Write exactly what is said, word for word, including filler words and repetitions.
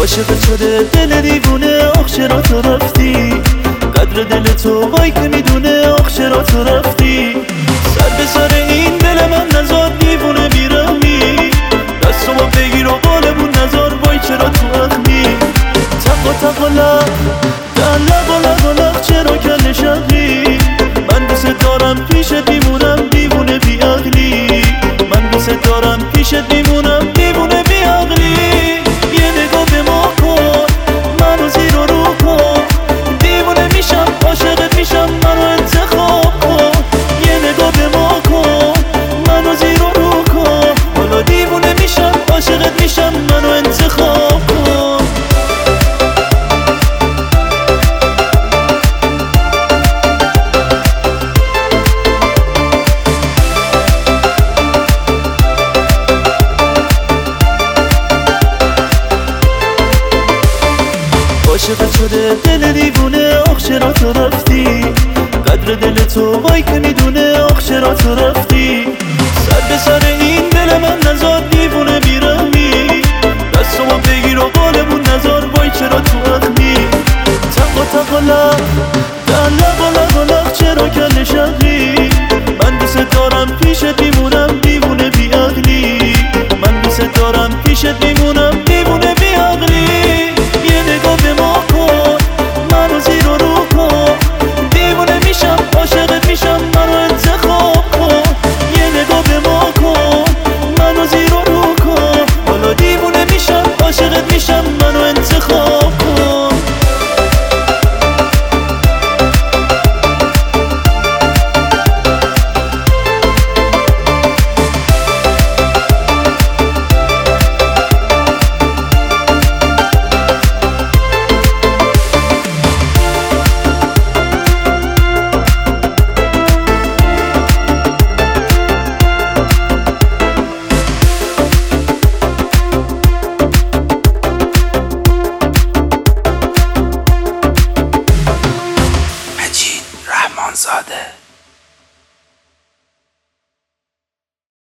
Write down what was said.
عاشق شده دل دیوونه، آخ چرا تو رفتی؟ قدر دل تو وای که میدونه، آخ چرا تو رفتی؟ سر به سر این دل من نزار دیوونه بیرمی، دستمو بگیر و بالمون نزار، وای چرا تو اخمی؟ تق و تق و لق در لق و لق و لق، چرا کل شقی؟ من دوست دارم پیشت میمونم دیوونه بی عقلی، من دوست دارم پیشت میمونم دیوونه بی عقلی. یه نگاه به ما کن، منو زیر و رو کن، دیوونه میشم عاشقت میشم، منو انتخاب کن. یه نگاه به ما کن، منو زیر و رو کن، حالا دیوونه میشم عاشقت میشم، منو انتخاب کن. عاشقت شده دل دیوونه، آخ چرا تو رفتی؟ قدر دل تو وای که میدونه، آخ چرا تو رفتی؟ سر به سر این دل من نزار دیوونه بیرمی، دستمو بگیر و بالمون نزار، وای چرا تو اخمی؟ تق و تق و لق در لق و لق و لق، چرا کل شقی؟ من دوست دارم پیشت میمونم دیوونه بی عقلی، من دوست دارم پیشت میمونم